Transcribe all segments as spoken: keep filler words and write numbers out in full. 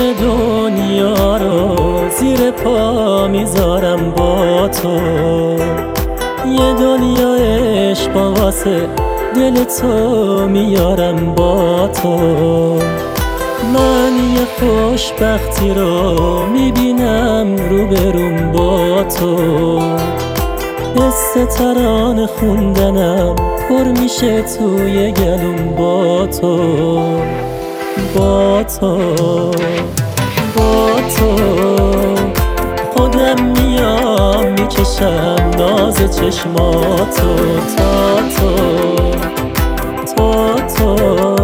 دنیا رو زیر پا میذارم با تو. یه دنیا عشق واسه دل تو میارم با تو. من یه خوشبختی رو میبینم روبروم با تو. حس ترانه خوندنم پر میشه توی گلوم با تو. با تو با تو خودم میام میکشم ناز چشماتو تا تو تا تو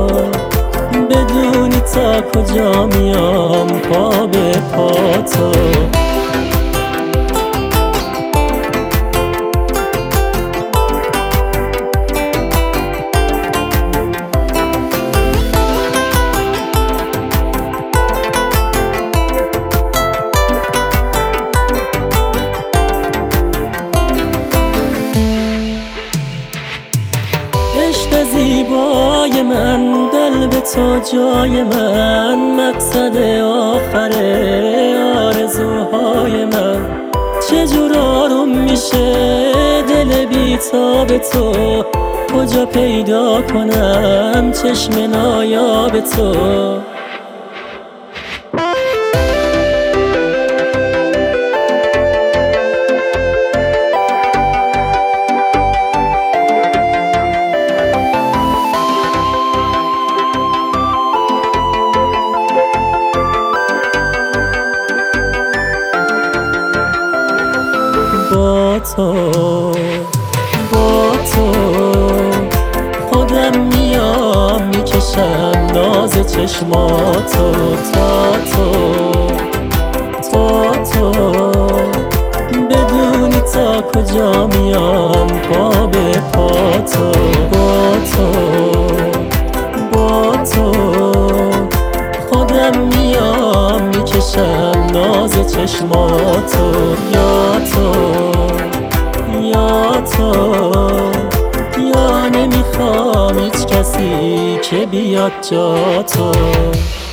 بدونی تا کجا میام پا به پا تو. عشق زیبای من، دل به تو جای من، مقصد آخر آرزوهای من. چجور آروم میشه دل بی تاب تو، کجا پیدا کنم چشم نایاب تو. با تو با تو خودم میام میکشم ناز چشماتو تا تو تا تو بدونی تا کجا میام پا به پا تو. با تو با تو خودم میام میکشم ناز چشماتو. یا تو یا تو یا نمیخوام هیچ کسی که بیاد جا تو.